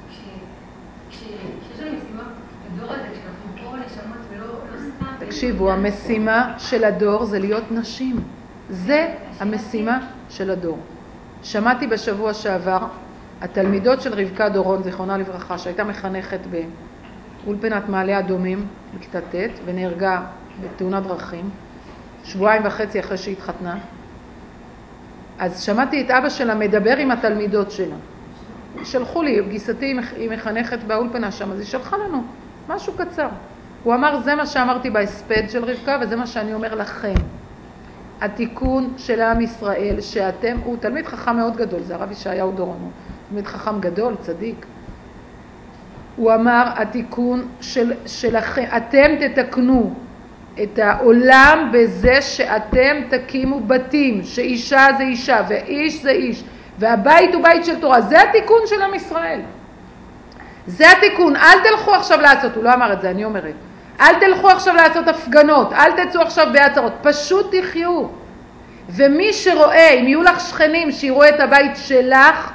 כשיש לנו משימה בדור הזה, כשאנחנו פה נשמות ולא סתם... תקשיבו, המשימה של הדור זה להיות נשים. זה המשימה של הדור. שמעתי בשבוע שעבר, התלמידות של רבקה דורון, זיכרונה לברכה, שהייתה מחנכת באולפנת מעלה אדומים, בכיתה ט', ונהרגה בתאונת דרכים, 2.5 שבועות אחרי שהתחתנה. אז שמעתי את אבא שלה מדבר עם התלמידות שלה. שלחו לי, גיסתי היא מחנכת באולפנה שם, אז היא שלחה לנו משהו קצר. הוא אמר, זה מה שאמרתי בהספד של רבקה, וזה מה שאני אומר לכם. התיקון של עם ישראל, שאתם, הוא תלמיד חכם מאוד גדול, זה הרב ישעיהו דורון, תלמיד חכם גדול, צדיק. הוא אמר, התיקון שלכם, אתם תתקנו את העולם בזה שאתם תקימו בתים, שאישה זה אישה ואיש זה איש, והבית הוא בית של תורה. זה התיקון של עם ישראל. זה התיקון. אל תלכו עכשיו לעשות, הוא לא אמר את זה, אני אומרת. אל תלכו עכשיו לעשות הפגנות, אל תצאו עכשיו בעצרות, פשוט תחיו. ומי שרואה, אם יהיו לך שכנים שיראו את הבית שלך,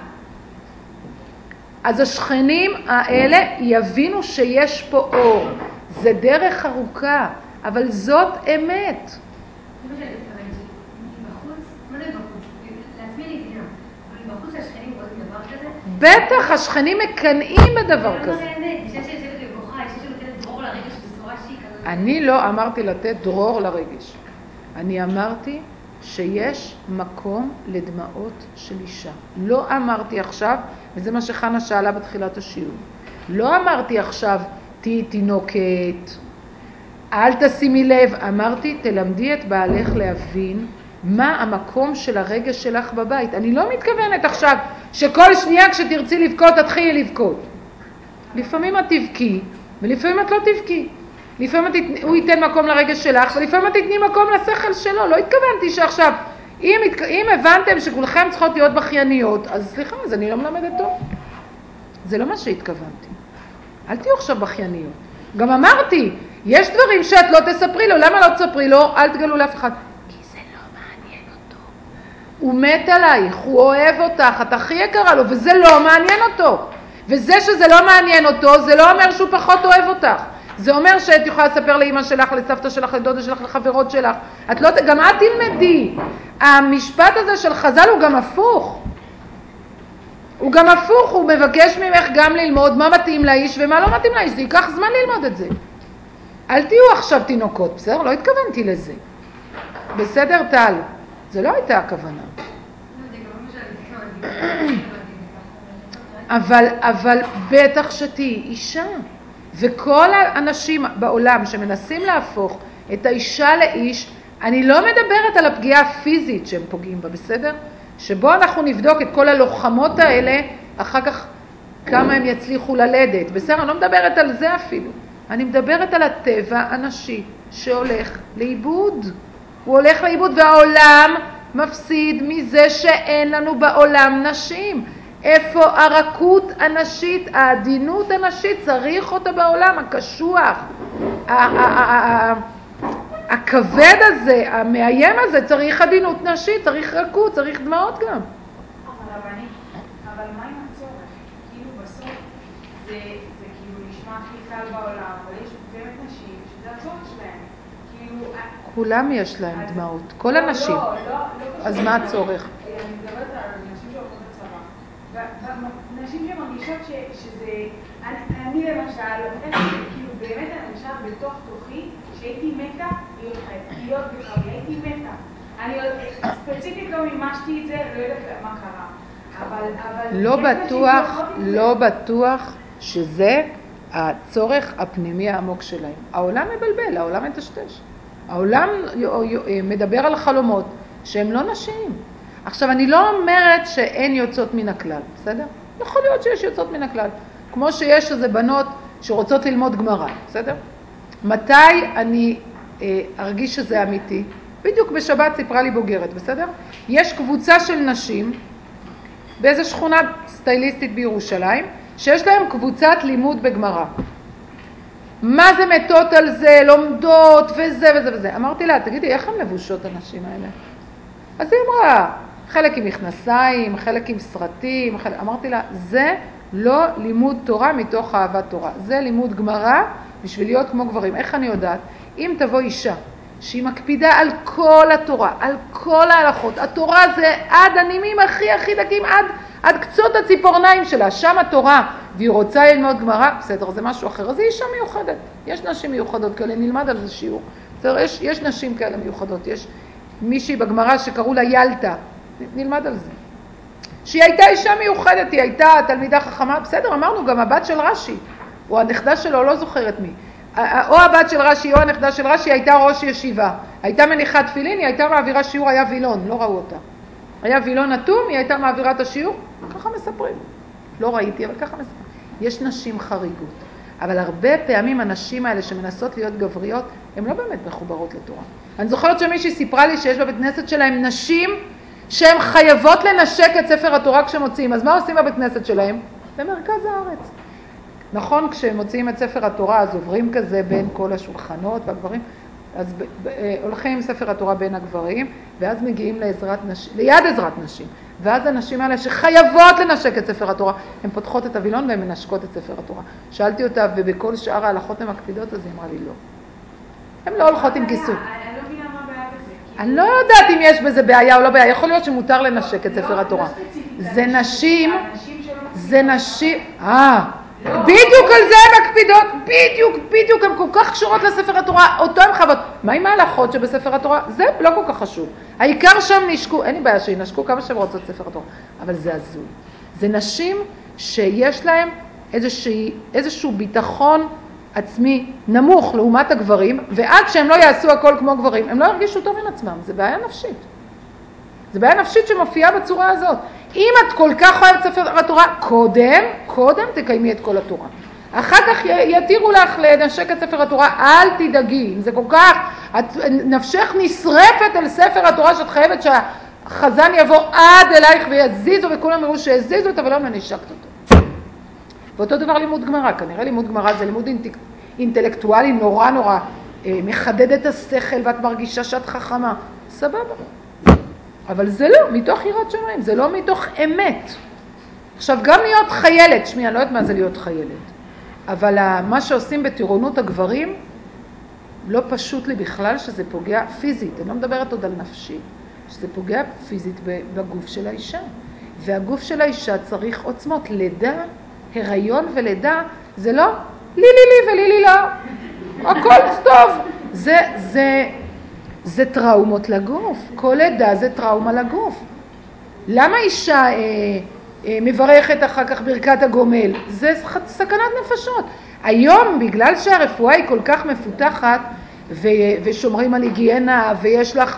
אז השכנים האלה יבינו שיש פה אור. זה דרך ארוכה, אבל זאת אמת. זה מה שאני מתכוונת, מבחוץ, מה זה מבחוץ? לעצמי אני מבינה, אבל מבחוץ השכנים רואים דבר כזה? בטח, השכנים מקנאים בדבר כזה. זה לא האמת, אישה שיושבת ובוכה, אישה שנותנת דרור לרגש בצורה שהיא כזאת. אני לא אמרתי לתת דרור לרגש. אני אמרתי שיש מקום לדמעות של אישה. לא אמרתי עכשיו, וזה מה שחנה שאלה בתחילת השיעור, לא אמרתי עכשיו, תהי תינוקת, אל תשימי לב, אמרתי, תלמדי את בעלך להבין מה המקום של הרגש שלך בבית. אני לא מתכוונת עכשיו שכל שנייה כשתרצי לבכות, תתחילי לבכות. לפעמים את תבכי, ולפעמים את לא תבכי. לפעמים הוא ייתן מקום לרגש שלך, ולפעמים את תתני מקום לשכל שלו. לא התכוונתי שעכשיו, אם הבנתם שכולכם צריכות להיות בכייניות, אז סליחה, אז אני לא מלמדת טוב. זה לא מה שהתכוונתי. אל תהיו עכשיו בכייניות. גם אמרתי, יש דברים שאת לא תספרי לו, למה לא תספרי לו? אל תגלו לאף אחד. כי זה לא מעניין אותו. הוא מת עלייך, הוא אוהב אותך, את הכי יקרה לו, וזה לא מעניין אותו. וזה שזה לא מעניין אותו, זה לא אומר שהוא פחות אוהב אותך. זה אומר שאת יכולה לספר לאמא שלך, לסבתא שלך, לדודה שלך, לחברות שלך. גם את תלמדי. המשפט הזה של חז"ל הוא גם הפוך. הוא גם הפוך, הוא מבקש ממך גם ללמוד מה מתאים לאיש ומה לא מתאים לאיש. זה ייקח זמן ללמוד את זה. אל תהיו עכשיו תינוקות, בסדר? לא התכוונתי לזה. בסדר, טל? זה לא הייתה הכוונה. אבל בטח שתהי אישה. וכל האנשים בעולם שמנסים להפוך את האישה לאיש, אני לא מדברת על הפגיעה הפיזית שהם פוגעים בה, בסדר? שבו אנחנו נבדוק את כל הלוחמות האלה, אחר כך כמה הם יצליחו ללדת. בסדר, אני לא מדברת על זה אפילו. אני מדברת על הטבע הנשי שהולך לאיבוד. הוא הולך לאיבוד, והעולם מפסיד מזה שאין לנו בעולם נשים. איפה הרכות הנשית, העדינות הנשית, צריך אותה בעולם, הקשוח, הכבד הזה, המאיים הזה, צריך עדינות נשית, צריך רכות, צריך דמעות גם. אבל מה עם הצורך? כאילו בסוף זה כאילו נשמע הכי קל בעולם, אבל יש באמת נשים שזה הצורך שלהם. כאילו... כולם יש להם דמעות, כל הנשים. אז מה הצורך? אני מדברת על נשים שהולכות לצבא. נשים שמרגישות שזה... אני למשל, כאילו באמת אני למשל בתוך תוכי, שהייתי מתה להיות בחרי, הייתי מתה. אני ספציפית לא מימשתי את זה, לא יודעת מה קרה. לא בטוח שזה הצורך הפנימי העמוק שלהם. העולם מבלבל, העולם מטשטש. העולם מדבר על חלומות שהם לא נשים. עכשיו, אני לא אומרת שאין יוצאות מן הכלל, בסדר? יכול להיות שיש יוצאות מן הכלל. כמו שיש איזה בנות שרוצות ללמוד גמרא, בסדר? מתי אני ארגיש שזה אמיתי? בדיוק בשבת סיפרה לי בוגרת, בסדר? יש קבוצה של נשים באיזו שכונה סטייליסטית בירושלים, שיש להם קבוצת לימוד בגמרא. מה זה מתות על זה, לומדות וזה וזה וזה. אמרתי לה, תגידי, איך הן לבושות הנשים האלה? אז היא אמרה, חלק עם מכנסיים, חלק עם סרטים, אמרתי לה, זה לא לימוד תורה מתוך אהבת תורה. זה לימוד גמרא בשביל להיות כמו גברים. איך אני יודעת? אם תבוא אישה שהיא מקפידה על כל התורה, על כל ההלכות, התורה זה עד הנימים הכי דקים, עד קצות הציפורניים שלה, שם התורה, והיא רוצה ללמוד גמרא, בסדר, זה משהו אחר. אז היא אישה מיוחדת. יש נשים מיוחדות כאלה, נלמד על זה שיעור. בסדר, יש נשים כאלה מיוחדות. יש מישהי בגמרא שקראו לה ילתה, נלמד על זה. שהיא הייתה אישה מיוחדת, היא הייתה תלמידה חכמה, בסדר, אמרנו גם הבת של רש"י, או הנכדה שלו, לא זוכרת מי. או הבת של רש"י או הנכדה של רש"י הייתה ראש ישיבה. הייתה מניחת תפילין, היא הייתה מעבירה שיעור, היה וילון, לא ראו אותה. היה וילון אטום, היא הייתה מעבירה את השיעור, ככה מספרים. לא ראיתי, אבל ככה מספרים. יש נשים חריגות, אבל הרבה פעמים הנשים האלה שמנסות להיות גבריות, הן לא באמת מחוברות לתורה. אני זוכרת שמישהי סיפרה לי שיש בבית כנסת שלהם נשים שהן חייבות לנשק את ספר התורה כשמוציאים. אז מה עושים בבית כנסת שלהם? במרכז הארץ. נכון, כשהם מוציאים את ספר התורה, אז עוברים כזה בין כל השולחנות והגברים, אז הולכים עם ספר התורה בין הגברים, ואז מגיעים ליד עזרת נשים. ואז הנשים האלה שחייבות לנשק את ספר התורה, הן פותחות את הווילון והן מנשקות את ספר התורה. שאלתי אותה, ובכל שאר ההלכות הן מקפידות, אז היא אמרה לי לא. הן לא הולכות עם כיסוי. אני לא מבינה מה הבעיה בזה. אני לא יודעת אם יש בזה בעיה או לא בעיה, יכול להיות שמותר לנשק את ספר התורה. זה נשים, בדיוק על זה הן מקפידות, בדיוק, הן כל כך קשורות לספר התורה, אותו הן חייבות. מה עם ההלכות שבספר התורה? זה לא כל כך חשוב. העיקר שם נשקו, אין לי בעיה שינשקו כמה שהן רוצות ספר התורה, אבל זה הזוי. זה נשים שיש להן איזשהו ביטחון עצמי נמוך לעומת הגברים, ועד שהם לא יעשו הכל כמו גברים, הם לא ירגישו טוב עם עצמם. זה בעיה נפשית. זה בעיה נפשית שמופיעה בצורה הזאת. אם את כל כך אוהבת ספר התורה, קודם תקיימי את כל התורה. אחר כך יתירו לך לנשק את ספר התורה, אל תדאגי. אם זה כל כך, נפשך נשרפת על ספר התורה שאת חייבת שהחזן יבוא עד אלייך ויזיזו, וכולם יראו שהזיזו אותו ולא נשקת אותו. ואותו דבר לימוד גמרא. כנראה לימוד גמרא זה לימוד אינטלקטואלי נורא מחדד את השכל ואת מרגישה שאת חכמה. סבבה. אבל זה לא, מתוך יראת שמיים, זה לא מתוך אמת. עכשיו, גם להיות חיילת, שמי, אני לא יודעת מה זה להיות חיילת, אבל מה שעושים בטירונות הגברים, לא פשוט לי בכלל שזה פוגע פיזית, אני לא מדברת עוד על נפשי, שזה פוגע פיזית בגוף של האישה. והגוף של האישה צריך עוצמות, לידה, הריון ולידה, זה לא לי ולי לא, הכל טוב. זה טראומות לגוף, כל לידה זה טראומה לגוף. למה אישה מברכת אחר כך ברכת הגומל? זה סכנת נפשות. היום, בגלל שהרפואה היא כל כך מפותחת, ושומרים על היגיינה, ויש לך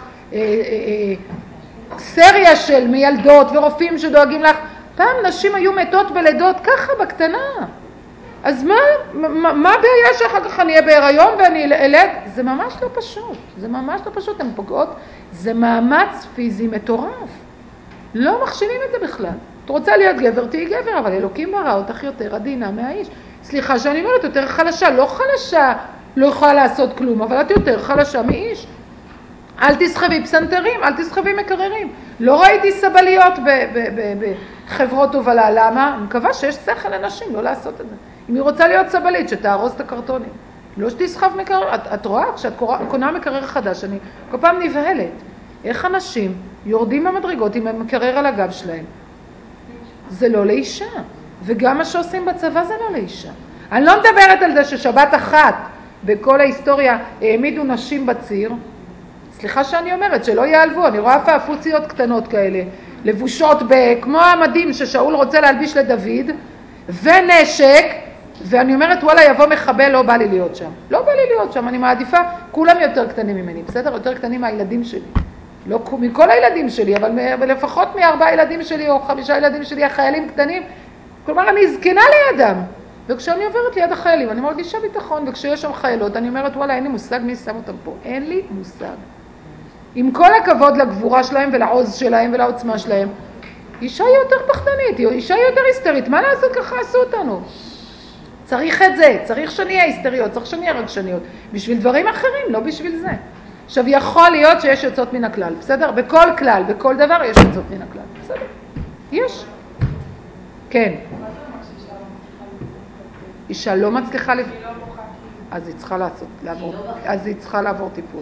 סריה של מיילדות ורופאים שדואגים לך, פעם נשים היו מתות בלידות ככה בקטנה. אז מה הבעיה שאחר כך אני אהיה בהיריון ואני אלד? זה ממש לא פשוט, זה ממש לא פשוט, הן פוגעות, זה מאמץ פיזי מטורף. לא מחשיבים את זה בכלל. את רוצה להיות גבר, תהי גבר, אבל אלוקים ברא אותך יותר עדינה מהאיש. סליחה שאני אומרת, יותר חלשה, לא חלשה, לא יכולה לעשות כלום, אבל את יותר חלשה מאיש. אל תסחבי פסנתרים, אל תסחבי מקררים. לא ראיתי סבליות בחברות הובלה. למה? אני מקווה שיש שכל לנשים לא לעשות את זה. אם היא רוצה להיות סבלית, שתארוז את הקרטונים. לא שתסחב מקרר. את רואה? כשאת קונה מקרר חדש, אני כל פעם נבהלת. איך אנשים יורדים במדרגות עם המקרר על הגב שלהם? זה לא לאישה. וגם מה שעושים בצבא זה לא לאישה. אני לא מדברת על זה ששבת אחת בכל ההיסטוריה העמידו נשים בציר. סליחה שאני אומרת, שלא יעלבו, אני רואה פעפוציות קטנות כאלה, לבושות כמו המדים ששאול רוצה להלביש לדוד, ונשק, ואני אומרת, וואלה, יבוא מחבל, לא בא לי להיות שם. לא בא לי להיות שם, אני מעדיפה, כולם יותר קטנים ממני, בסדר? יותר קטנים מהילדים שלי. לא מכל הילדים שלי, אבל לפחות מ4 ילדים שלי או 5 ילדים שלי, החיילים קטנים. כלומר, אני זקנה לידם. וכשאני עוברת ליד החיילים, אני מרגישה ביטחון, וכשיש שם חיילות, אני אומרת, וואלה, אין לי מושג מי שם אותם פה. אין לי מושג. עם כל הכבוד לגבורה שלהם ולעוז שלהם ולעוצמה שלהם, אישה היא יותר פחדנית, אישה היא יותר היסטרית. מה לעשות? ככה עשו אותנו. צריך את זה, צריך שנהיה היסטריות, צריך שנהיה רגשניות. בשביל דברים אחרים, לא בשביל זה. עכשיו, יכול להיות שיש יוצאות מן הכלל, בסדר? בכל כלל, בכל דבר יש יוצאות מן הכלל, בסדר? יש. כן. אישה לא מצליחה אז היא צריכה אז היא צריכה לעבור טיפול.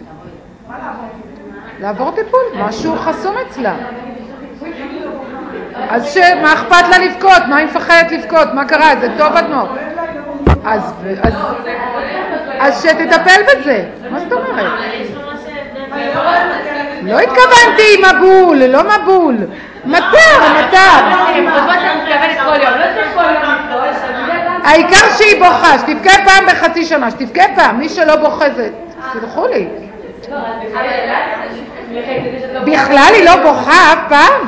לעבור טיפול? משהו חסום אצלה. אז מה אכפת לה לבכות? מה היא מפחדת לבכות? מה קרה? זה טוב אדמו. אז שתטפל בזה. מה זאת אומרת? לא התכוונתי מבול, לא מבול. מטר. העיקר שהיא בוכה, שתבכה פעם בחצי שנה, שתבכה פעם. מי שלא בוכה זה, סלחו לי. בכלל היא לא בוכה אף פעם?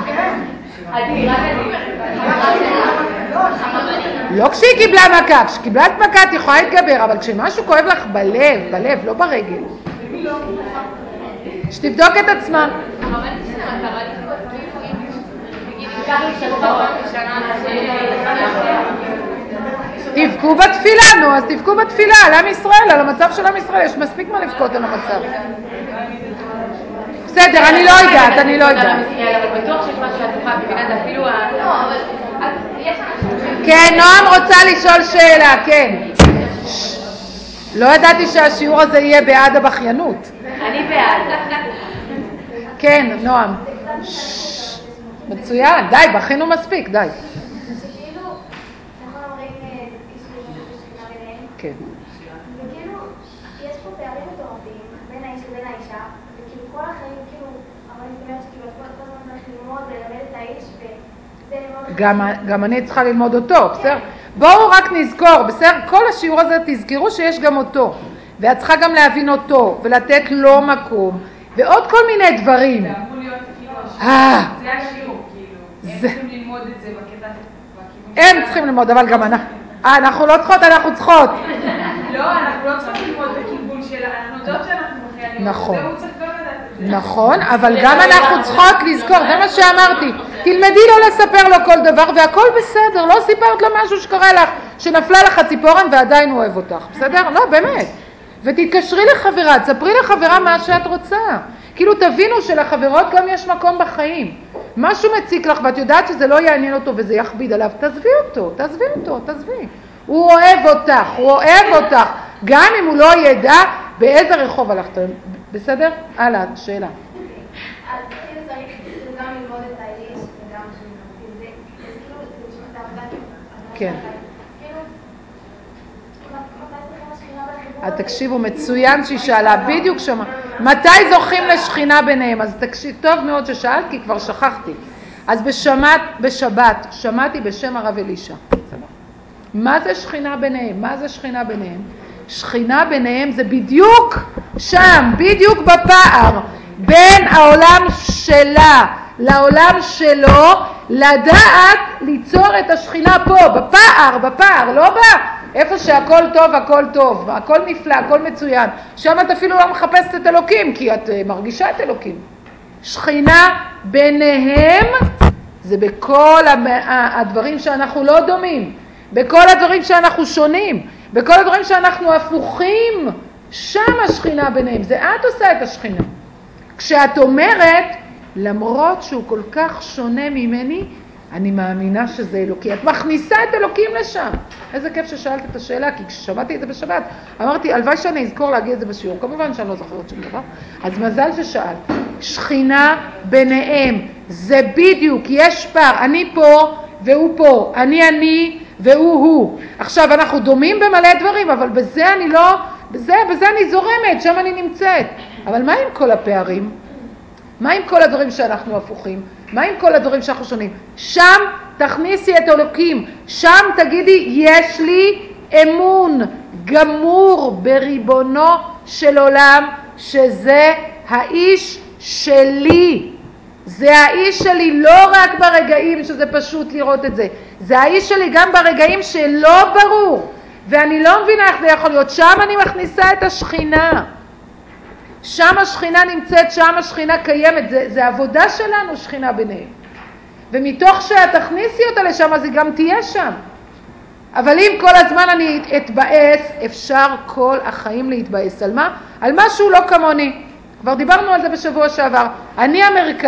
לא כשהיא קיבלה מכה, כשקיבלת מכה את יכולה להתגבר, אבל כשמשהו כואב לך בלב, לא ברגל. שתבדוק את עצמה. תבכו בתפילה, נו, אז תבכו בתפילה על עם ישראל, על המצב של עם ישראל, יש מספיק מה לבכות על המצב. בסדר, אני לא יודעת. אבל בטוח שיש משהו שאת יכולה בבינה, זה אפילו כן, נועם רוצה לשאול שאלה, כן. לא ידעתי שהשיעור הזה יהיה בעד הבכיינות. אני בעד. כן, נועם. מצוין, די, בכינו מספיק, די. כן. וכאילו, יש פה פערים מטורפים בין האיש ובין האישה, וכאילו כל החיים, כאילו, אבל אני אומרת שכאילו, כל הזמן צריך ללמוד וללמד את האיש, וזה ללמוד... גם אני צריכה ללמוד אותו, בסדר? בואו רק נזכור, בסדר? כל השיעור הזה תזכרו שיש גם אותו, ואת צריכה גם להבין אותו, ולתת לו מקום, ועוד כל מיני דברים. זה אמור להיות כאילו, זה השיעור, כאילו, הם צריכים ללמוד את זה בקטע, הם צריכים ללמוד, אבל גם אנחנו לא צריכות, אנחנו צריכות. לא, אנחנו לא צריכים ללמוד בכיוון שלה, אנחנו יודעות שאנחנו בכייניות. נכון. זהו, צריך גם לדעת את זה. נכון, אבל גם אנחנו צריכות לזכור, זה מה שאמרתי. תלמדי לא לספר לו כל דבר, והכל בסדר. לא סיפרת לו משהו שקרה לך, שנפלה לך ציפורן ועדיין הוא אוהב אותך. בסדר? לא, באמת. ותתקשרי לחברה, תספרי לחברה מה שאת רוצה. כאילו תבינו שלחברות גם יש מקום בחיים. משהו מציק לך ואת יודעת שזה לא יעניין אותו וזה יכביד עליו, תעזבי אותו. הוא אוהב אותך, גם אם הוא לא ידע באיזה רחוב הלכת. בסדר? הלאה, שאלה. אז כאילו צריך גם ללמוד את האיש וגם שזה כאילו, זה נשמע את העבודה. כן. כאילו, מתי זוכים לשכינה בחיבור הזה? תקשיבו, מצוין שהיא שאלה, בדיוק שמה. מתי זוכים לשכינה ביניהם? אז תקשיב, טוב מאוד ששאלת, כי כבר שכחתי. אז בשבת שמעתי בשם הרב אלישע. מה זה שכינה ביניהם? שכינה ביניהם זה בדיוק שם, בדיוק בפער, בין העולם שלה לעולם שלו, לדעת ליצור את השכינה פה, בפער, לא איפה שהכל טוב, הכל טוב, הכל נפלא, הכל מצוין. שם את אפילו לא מחפשת את אלוקים, כי את מרגישה את אלוקים. שכינה ביניהם, זה בכל הדברים שאנחנו לא דומים, בכל הדברים שאנחנו שונים, בכל הדברים שאנחנו הפוכים, שם השכינה ביניהם, זה את עושה את השכינה. כשאת אומרת, למרות שהוא כל כך שונה ממני, אני מאמינה שזה אלוקי. את מכניסה את אלוקים לשם. איזה כיף ששאלת את השאלה, כי כששמעתי את זה בשבת, אמרתי, הלוואי שאני אזכור להגיד את זה בשיעור. כמובן שאני לא זוכרת שום דבר. אז מזל ששאלת. שכינה ביניהם, זה בדיוק, יש פער. אני פה והוא פה. אני והוא. עכשיו, אנחנו דומים במלא דברים, אבל בזה אני לא, בזה אני זורמת, שם אני נמצאת. אבל מה עם כל הפערים? מה עם כל הדברים שאנחנו הפוכים? מה עם כל הדברים שאנחנו שונים? שם תכניסי את אלוקים, שם תגידי, יש לי אמון גמור בריבונו של עולם, שזה האיש שלי. זה האיש שלי לא רק ברגעים שזה פשוט לראות את זה. זה האיש שלי גם ברגעים שלא ברור. ואני לא מבינה איך זה יכול להיות. שם אני מכניסה את השכינה. שם השכינה נמצאת, שם השכינה קיימת, זה עבודה שלנו, שכינה ביניהם. ומתוך שאת תכניסי אותה לשם, אז היא גם תהיה שם. אבל אם כל הזמן אני אתבאס, אפשר כל החיים להתבאס. על מה? על משהו לא כמוני. כבר דיברנו על זה בשבוע שעבר. אני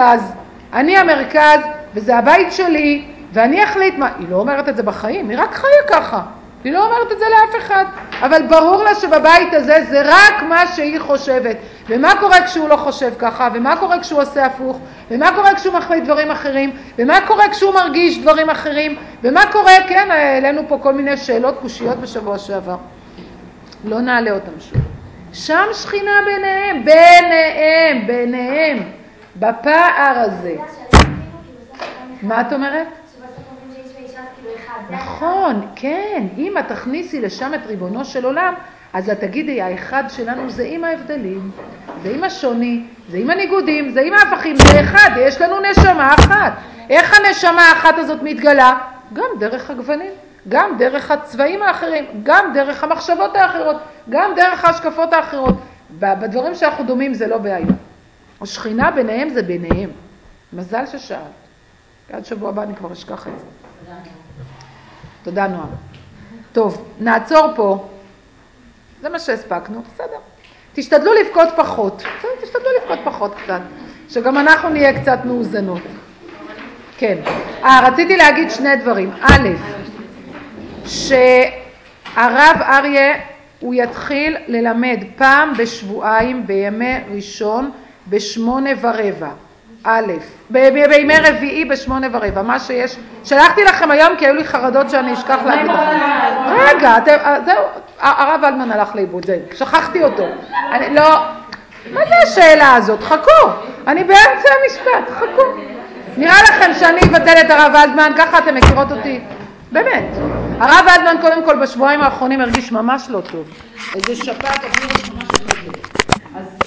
המרכז, וזה הבית שלי, ואני אחליט מה. היא לא אומרת את זה בחיים, היא רק חיה ככה. היא לא אומרת את זה לאף אחד, אבל ברור לה שבבית הזה זה רק מה שהיא חושבת. ומה קורה כשהוא לא חושב ככה, ומה קורה כשהוא עושה הפוך, ומה קורה כשהוא מחליט דברים אחרים, ומה קורה כשהוא מרגיש דברים אחרים, ומה קורה, כן, העלינו פה כל מיני שאלות קושיות בשבוע שעבר. לא נעלה אותם שוב. שם שכינה ביניהם, בפער הזה. מה את אומרת? נכון, כן, אם את תכניסי לשם את ריבונו של עולם, אז את תגידי, האחד שלנו זה עם ההבדלים, זה עם השוני, זה עם הניגודים, זה עם ההפכים, זה אחד, יש לנו נשמה אחת. איך הנשמה האחת הזאת מתגלה? גם דרך הגוונים, גם דרך הצבעים האחרים, גם דרך המחשבות האחרות, גם דרך ההשקפות האחרות. בדברים שאנחנו דומים זה לא בעיה. השכינה ביניהם זה ביניהם. מזל ששאלת. עד שבוע הבא אני כבר אשכח את זה. תודה נועם. טוב, נעצור פה. זה מה שהספקנו, בסדר. תשתדלו לבכות פחות. תשתדלו לבכות פחות קצת. שגם אנחנו נהיה קצת מאוזנות. כן. רציתי להגיד שני דברים. א', שהרב אריה הוא יתחיל ללמד פעם בשבועיים בימי ראשון ב8:15. א', בימי רביעי ב8:15, מה שיש, שלחתי לכם היום כי היו לי חרדות שאני אשכח להגיד לכם. רגע, זהו, הרב אלמן הלך לאיבוד, שכחתי אותו. אני לא, מה זה השאלה הזאת? חכו, אני באמצע המשפט, חכו. נראה לכם שאני אבטל את הרב אלמן, ככה אתם מכירות אותי? באמת. הרב אלמן קודם כל בשבועיים האחרונים הרגיש ממש לא טוב. איזה שפעת, ממש לא טוב.